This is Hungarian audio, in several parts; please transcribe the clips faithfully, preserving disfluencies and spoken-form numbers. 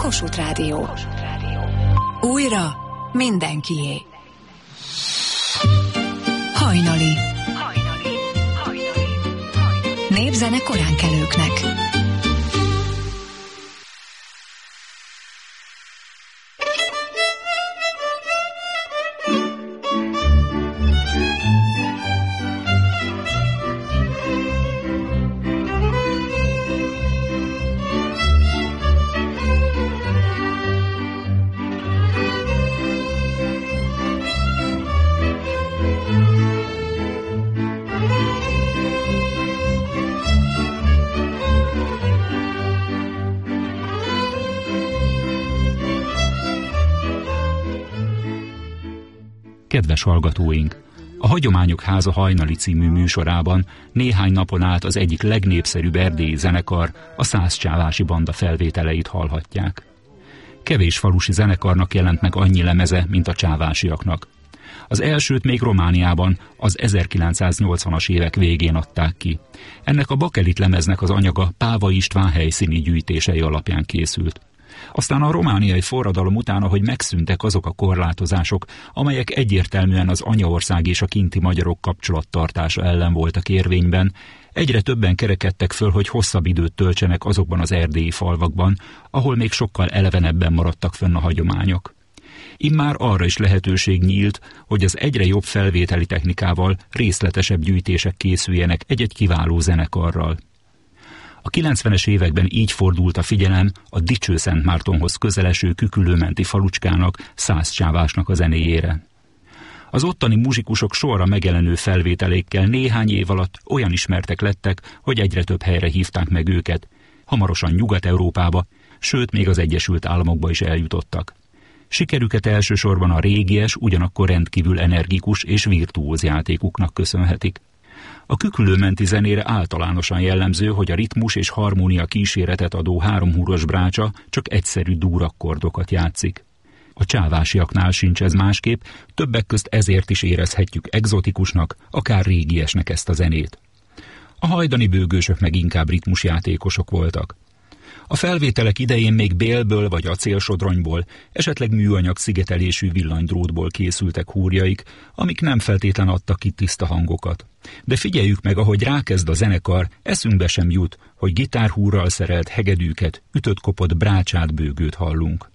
Kossuth Rádió. Újra mindenkié. Hajnali. Népzene koránkelőknek. Kedves hallgatóink! A Hagyományok Háza hajnali című műsorában néhány napon át az egyik legnépszerűbb erdélyi zenekar, a Százcsávási Banda felvételeit hallhatják. Kevés falusi zenekarnak jelent meg annyi lemeze, mint a csávásiaknak. Az elsőt még Romániában az ezerkilencszáznyolcvanas évek végén adták ki. Ennek a bakelit lemeznek az anyaga Páva István helyszíni gyűjtései alapján készült. Aztán a romániai forradalom után, ahogy megszűntek azok a korlátozások, amelyek egyértelműen az anyaország és a kinti magyarok kapcsolattartása ellen voltak érvényben, egyre többen kerekedtek föl, hogy hosszabb időt töltsenek azokban az erdélyi falvakban, ahol még sokkal elevenebben maradtak fönn a hagyományok. Immár arra is lehetőség nyílt, hogy az egyre jobb felvételi technikával részletesebb gyűjtések készüljenek egy-egy kiváló zenekarral. A kilencvenes években így fordult a figyelem a Dicsőszentmártonhoz közeleső Küküllőmenti falucskának, Százcsávásnak a zenéjére. Az ottani muzsikusok sorra megjelenő felvételékkel néhány év alatt olyan ismertek lettek, hogy egyre több helyre hívták meg őket, hamarosan Nyugat-Európába, sőt még az Egyesült Államokba is eljutottak. Sikerüket elsősorban a régies, ugyanakkor rendkívül energikus és virtuóz játékuknak köszönhetik. A Küküllőmenti zenére általánosan jellemző, hogy a ritmus és harmónia kíséretet adó háromhúros brácsa csak egyszerű dúrakkordokat játszik. A csávásiaknál sincs ez másképp, többek közt ezért is érezhetjük egzotikusnak, akár régiesnek ezt a zenét. A hajdani bőgősök meg inkább ritmusjátékosok voltak. A felvételek idején még bélből vagy acélsodronyból, esetleg műanyag szigetelésű villanydrótból készültek húrjaik, amik nem feltétlen adtak ki tiszta hangokat. De figyeljük meg, ahogy rákezd a zenekar, eszünkbe sem jut, hogy gitárhúrral szerelt hegedűket, ütött-kopott brácsát, bőgőt hallunk.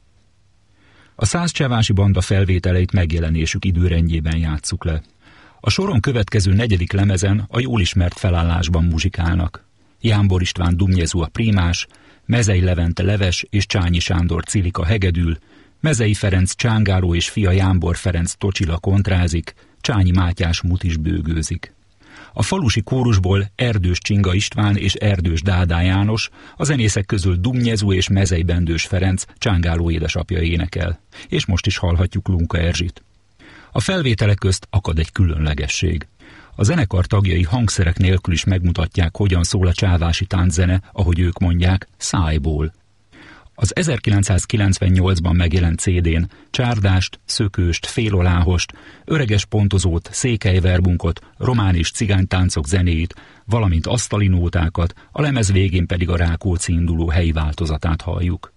A Százcsávási Banda felvételeit megjelenésük időrendjében játsszuk le. A soron következő negyedik lemezen a jól ismert felállásban muzsikálnak. Jámbor István Dumjezu a prímás, Mezei Levente leves és Csányi Sándor Cilika hegedül, Mezei Ferenc csángáró és fia Jámbor Ferenc tocsila kontrázik, Csányi Mátyás mutis bőgőzik. A falusi kórusból Erdős Csinga István és Erdős Dádá János, a zenészek közül Dumjezu és Mezei Bendős Ferenc csángáló édesapja énekel, és most is hallhatjuk Lunka Erzsit. A felvételek közt akad egy különlegesség. A zenekar tagjai hangszerek nélkül is megmutatják, hogyan szól a csávási tánczene, ahogy ők mondják, szájból. Az ezerkilencszázkilencvennyolcban megjelent cé dén csárdást, szökőst, féloláhost, öreges pontozót, székelyverbunkot, román és cigánytáncok zenéit, valamint asztali nótákat, a lemez végén pedig a Rákóczi induló helyi változatát halljuk.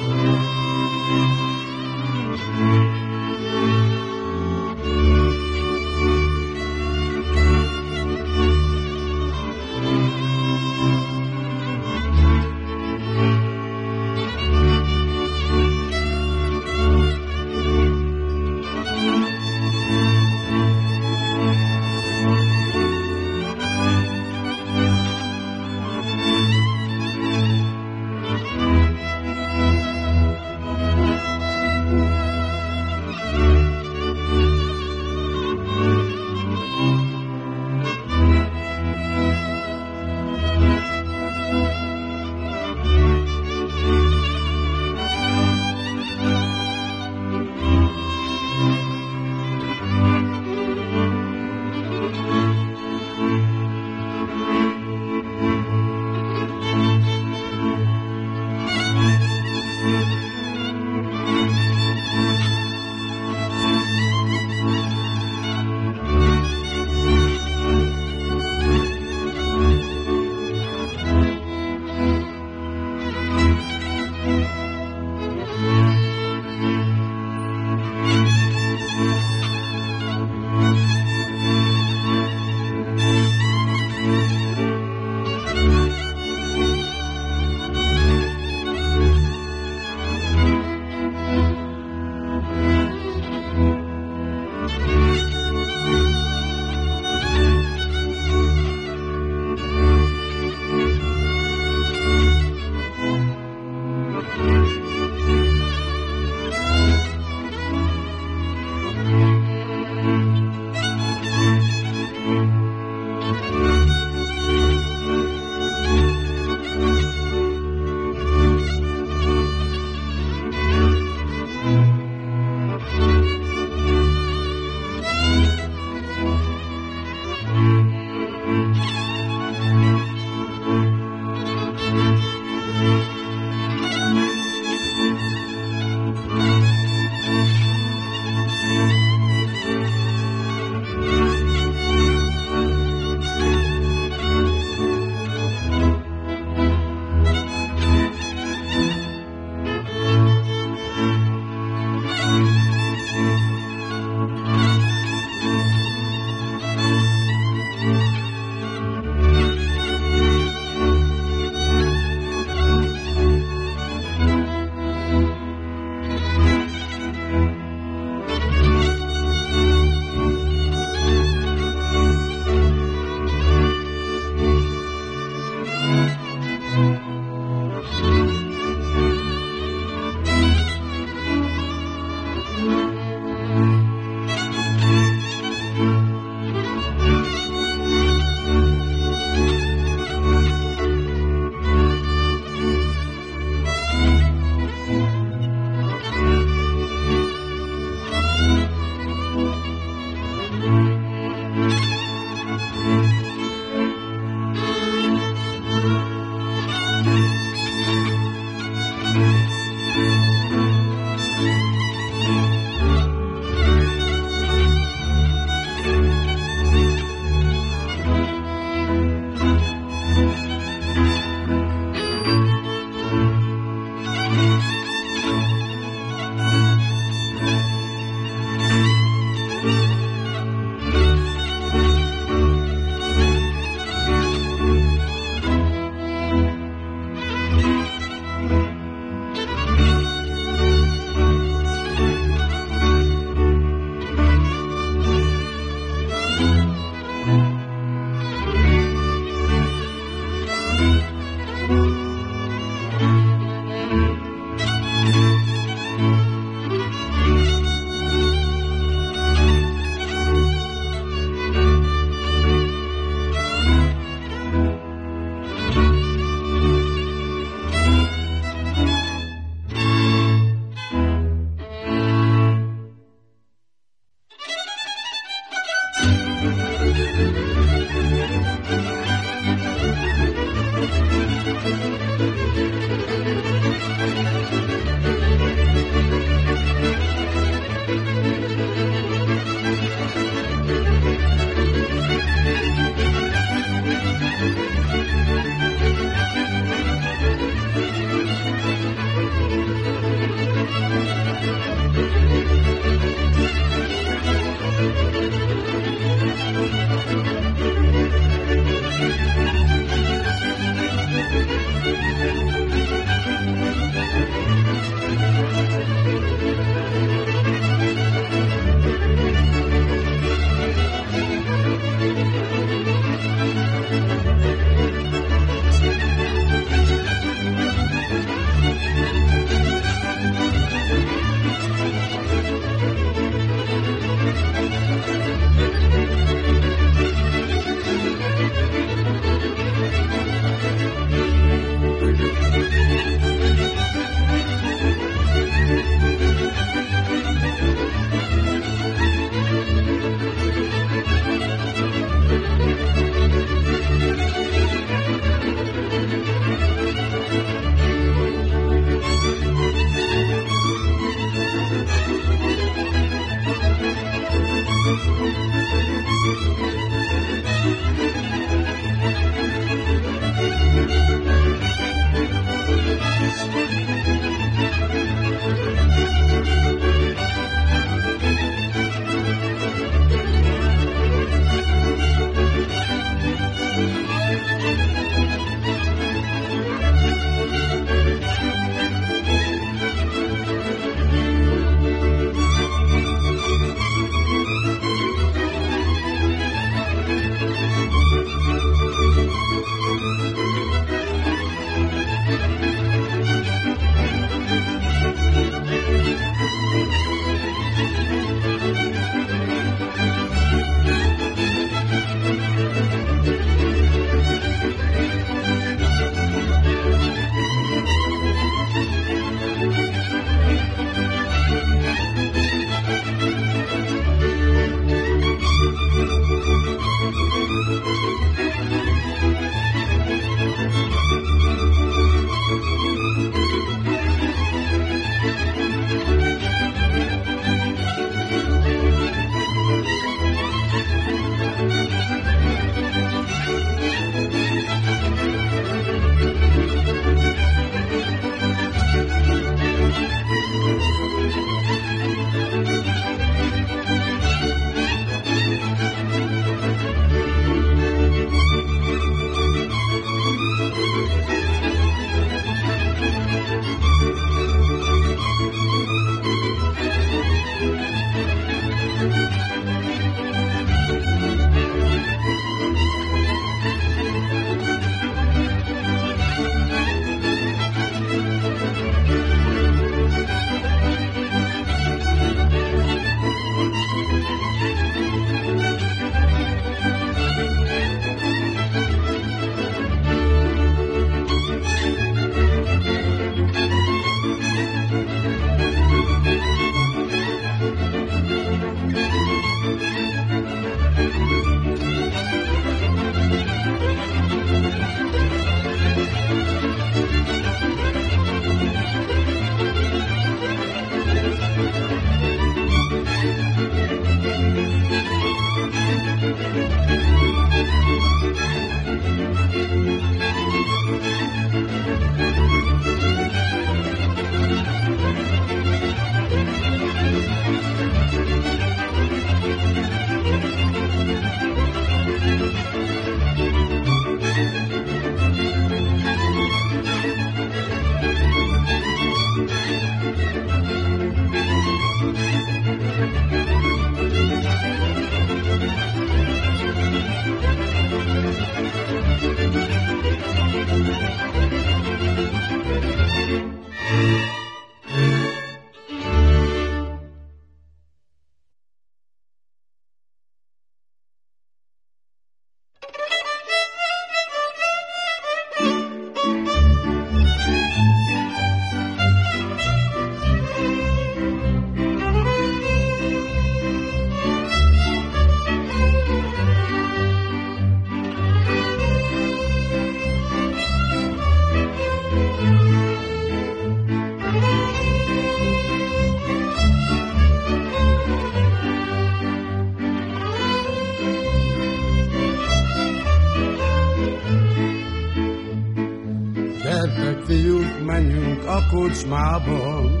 A kocsmában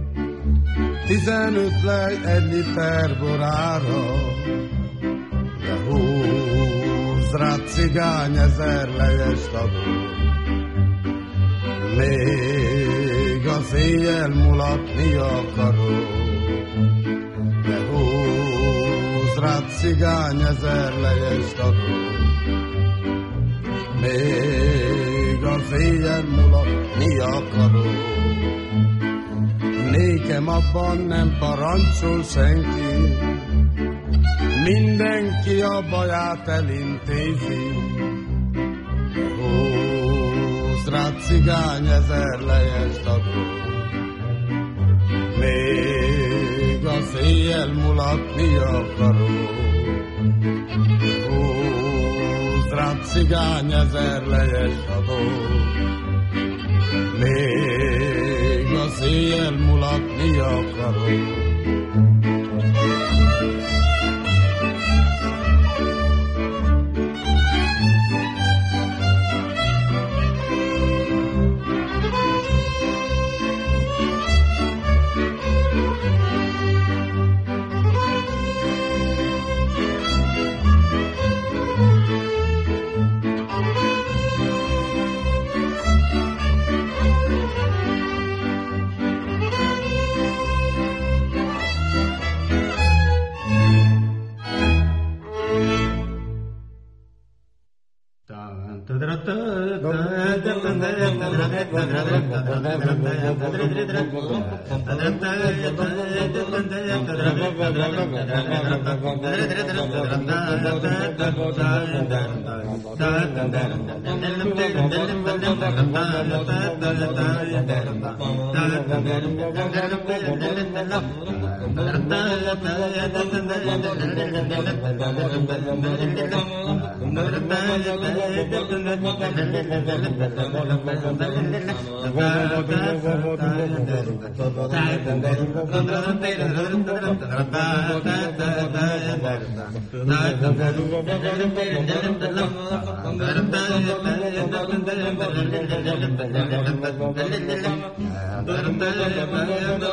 tizenöt lej egy liter borára, de húz rá cigány ezer lejest adó. Még az éjjel mulatni akarok, de húz rá cigány ezer lejest adó. Még az éjjel mulatni akarok. Nékem abban nem parancsol senki, mindenki a baját elintézi. Húz rá cigány ezer lejest adó. Még az éjjel mulatni akarok. Húz rá cigány ezer lejest adó. Még az éjjel mulatni akarok.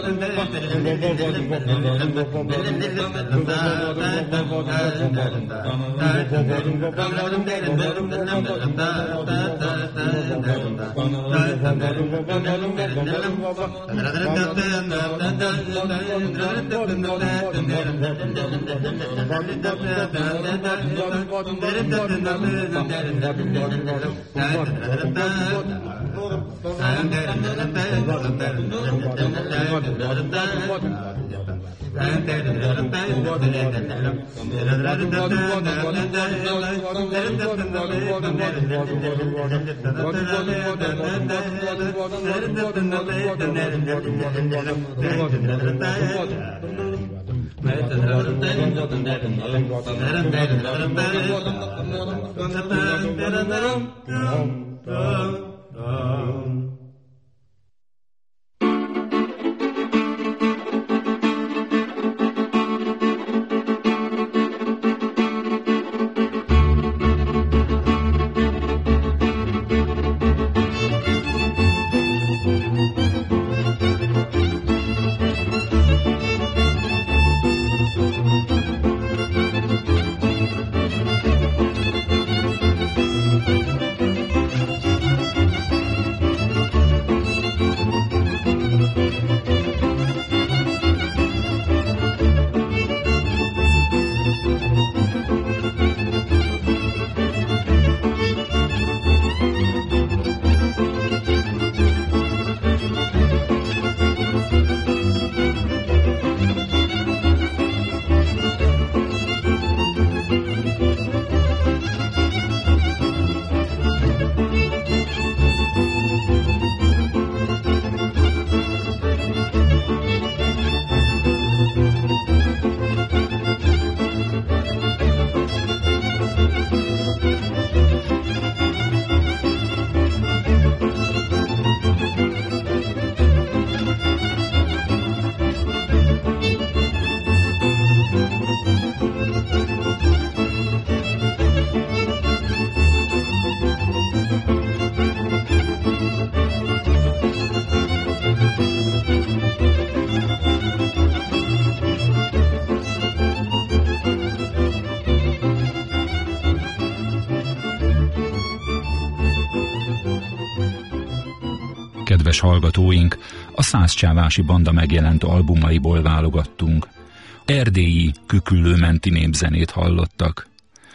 Kedves hallgatóink, a Százcsávási Banda megjelent albumaiból válogattunk. Erdélyi küküllőmenti népzenét hallottak.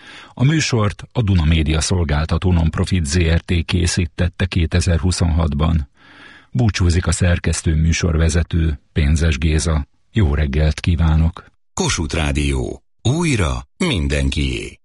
A műsort a Duna Média Szolgáltató Nonprofit zé er té készítette kétezer-huszonhatban. Búcsúzik a szerkesztő műsorvezető, Pénzes Géza. Jó reggelt kívánok! Kossuth Rádió. Újra mindenkié.